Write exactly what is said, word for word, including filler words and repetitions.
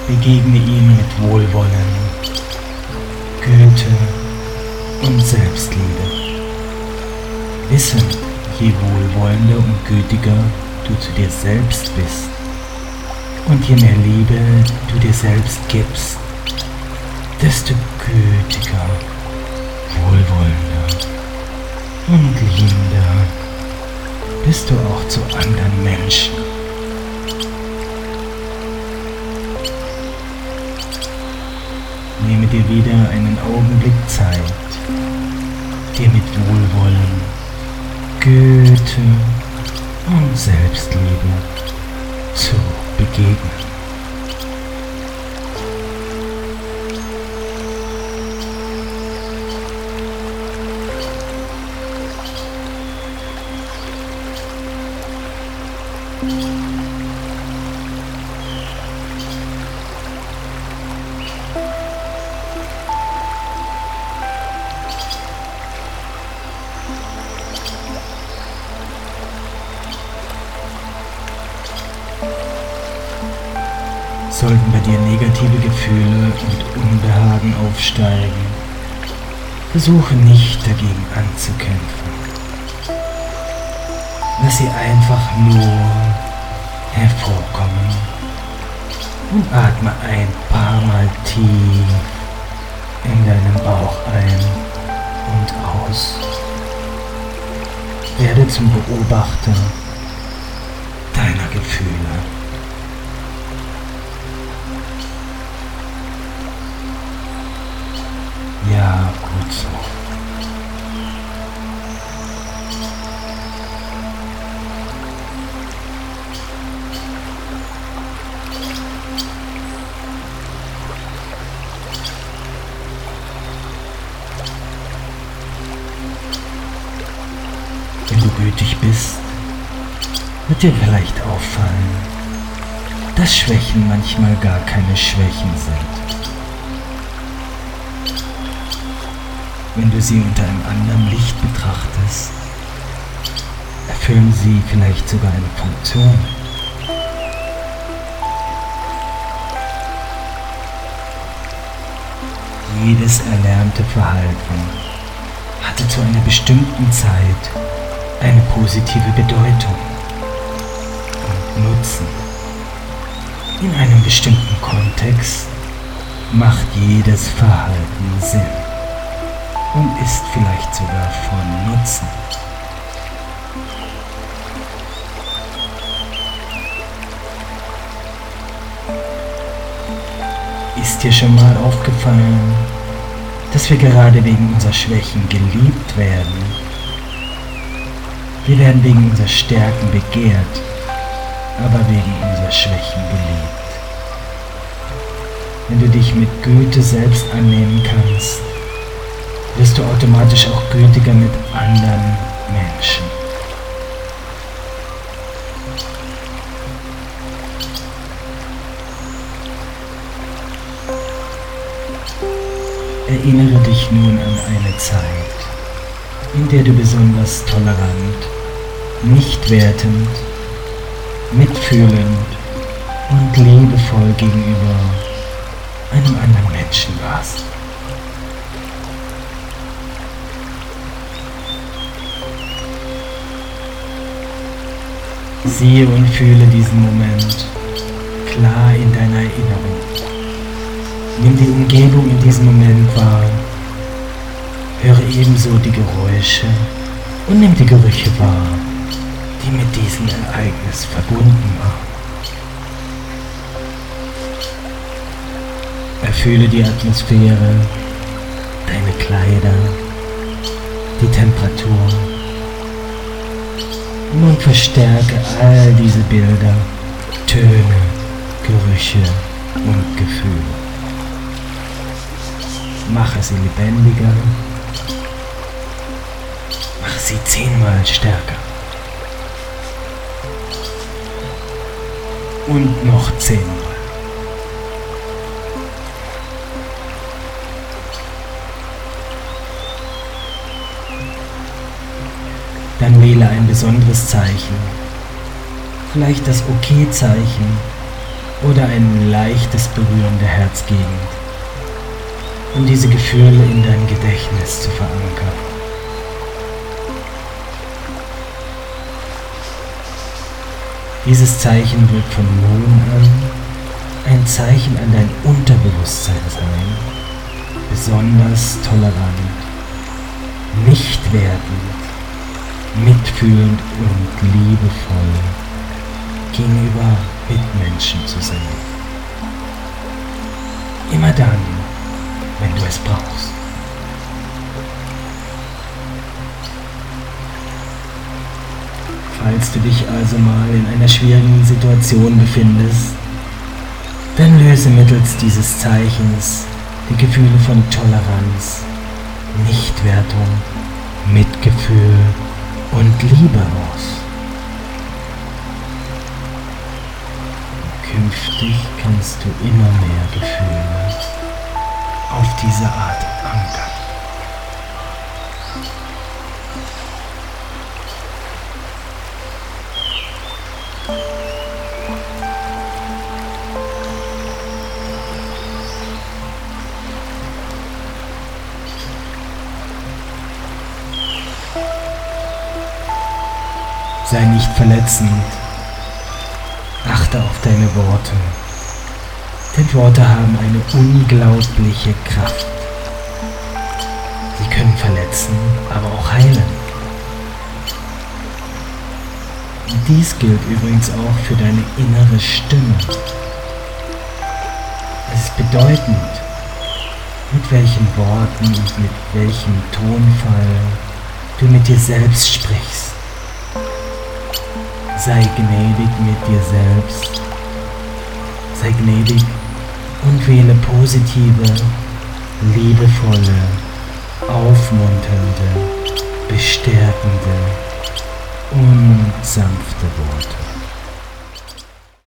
Begegne ihm mit Wohlwollen, Güte und Selbstliebe. Wisse, je wohlwollender und gütiger du zu dir selbst bist und je mehr Liebe du dir selbst gibst, desto gütiger, wohlwollender und liebender bist du auch zu anderen Menschen. Nehme dir wieder einen Augenblick Zeit, dir mit Wohlwollen, Güte und Selbstliebe zu begegnen. Sollten bei dir negative Gefühle und Unbehagen aufsteigen, versuche nicht dagegen anzukämpfen. Lass sie einfach nur hervorkommen und atme ein paar Mal tief in deinen Bauch ein und aus. Werde zum Beobachter deiner Gefühle. Ja, gut so. Wenn du gütig bist, wird dir vielleicht auffallen, dass Schwächen manchmal gar keine Schwächen sind. Wenn du sie unter einem anderen Licht betrachtest, erfüllen sie vielleicht sogar eine Funktion. Jedes erlernte Verhalten hatte zu einer bestimmten Zeit eine positive Bedeutung und Nutzen. In einem bestimmten Kontext macht jedes Verhalten Sinn und ist vielleicht sogar von Nutzen. Ist dir schon mal aufgefallen, dass wir gerade wegen unserer Schwächen geliebt werden? Wir werden wegen unserer Stärken begehrt, aber wegen unserer Schwächen geliebt. Wenn du dich mit Güte selbst annehmen kannst, wirst du automatisch auch gütiger mit anderen Menschen. Erinnere dich nun an eine Zeit, in der du besonders tolerant, nicht wertend, mitfühlend und liebevoll gegenüber einem anderen Menschen warst. Siehe und fühle diesen Moment klar in deiner Erinnerung. Nimm die Umgebung in diesem Moment wahr. Höre ebenso die Geräusche und nimm die Gerüche wahr, die mit diesem Ereignis verbunden waren. Erfühle die Atmosphäre, deine Kleider, die Temperatur. Nun verstärke all diese Bilder, Töne, Gerüche und Gefühle. Mache sie lebendiger, mach sie zehnmal stärker und noch zehnmal. Dann wähle ein besonderes Zeichen, vielleicht das Okay-Zeichen oder ein leichtes Berühren der Herzgegend, um diese Gefühle in dein Gedächtnis zu verankern. Dieses Zeichen wird von nun an ein Zeichen an dein Unterbewusstsein sein, besonders tolerant, nicht wertend, mitfühlend und liebevoll gegenüber Mitmenschen zu sein. Immer dann, wenn du es brauchst. Falls du dich also mal in einer schwierigen Situation befindest, dann löse mittels dieses Zeichens die Gefühle von Toleranz, Nichtwertung, Mitgefühl und Liebe aus. Künftig kannst du immer mehr Gefühle auf diese Art ankern. Sei nicht verletzend. Achte auf deine Worte. Denn Worte haben eine unglaubliche Kraft. Sie können verletzen, aber auch heilen. Und dies gilt übrigens auch für deine innere Stimme. Es ist bedeutend, mit welchen Worten und mit welchem Tonfall du mit dir selbst sprichst. Sei gnädig mit dir selbst, sei gnädig und wähle positive, liebevolle, aufmunternde, bestärkende und sanfte Worte.